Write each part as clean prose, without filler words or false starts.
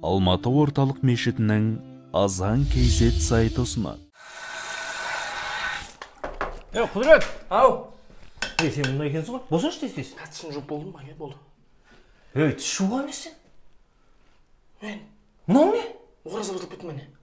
Алматы орталық мешітінің азан кейзет сайты ұсынады. Құдырет! Ау! Сен мұнда екенсің ғой? Босаншы тез-тез. Қатысын жоқ болдым ба? Болды. Тіс жуған не сен? Мен? Мынау не? Ораза бұзылып кеттім міне.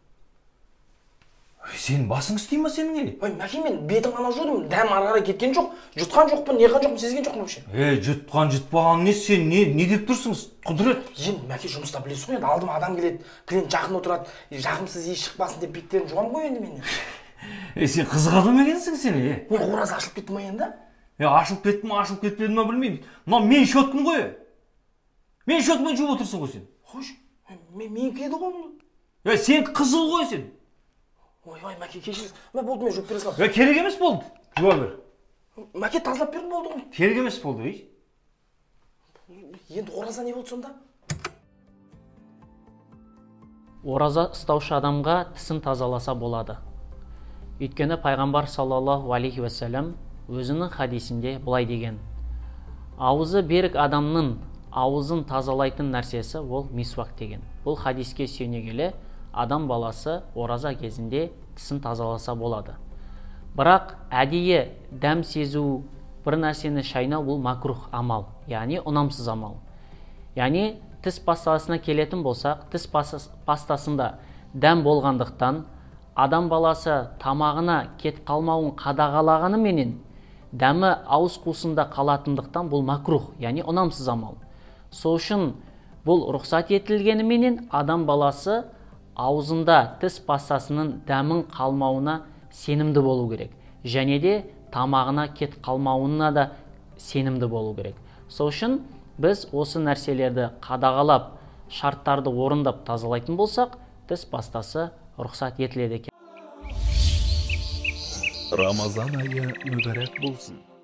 Сен басың істей ма сенің не? Мәке, мен бетім ғана жудым, дәм ары-қарай кеткен жоқ, жұтқан жоқпын, неған жоқпын, сезген жоқпын вообще. Жұтқан жұтпаған не сен? Не деп тұрсыңыз? Құдырет! Енді мәке жұмыста білесіз ғой, енді алдыма адам келеді, клиент жақын отырады, жағымсыз иіс шықпасын деп беттерін жуам ғой енді мен. Сен қызық адам екенсің сен, Не ораза ашылып кетті ма енді? Ашылып кетті ма, ашылып кетпеді ма білмеймін. Мынау мен шөткін ғой. Мен шөтмен жуып отырсың ғой сен. Қош, мен кеді ғой. Сен қызыл ғой сен. Ой, мәке, кешіріңіз. Болды, мен жуып бере салам. Керек емес болды. Жуа бер. Мәке, тазалап бердім болды ғой. Керек емес болды, Енді ораза не болды сонда? Ораза ұстаушы адамға тісін тазаласа болады. Өйткені пайғамбар саллаллаху алейхи уассалам өзінің хадисінде былай деген: ауызы берік адамның ауызын тазалайтын нәрсесі ол мисуак деген. Бұл хадиске сүйене келе адам баласы ораза кезінде тісін тазаласа болады. Бірақ әдейі дәм сезу, бір нәрсені шайнау бұл макрух амал, яғни ұнамсыз амал. Яғни тіс пастасына келетін болсақ, тіс пастасында дәм болғандықтан адам баласы тамағына кетіп қалмауын қадағалағаны менен дәмі ауыз қуысында қалатындықтан бұл макрух, яғни ұнамсыз амал. Сол үшін бұл рұқсат етілгені менен адам баласы аузында тіс пастасының дәмін қалмауына сенімді болу керек. Және де тамағына кетіп қалмауына да сенімді болу керек. Сол үшін біз осы нәрселерді қадағалап, шарттарды орындап тазалайтын болсақ, тіс пастасы рұқсат етіледі екен. Рамазан айы мүбәрәк болсын.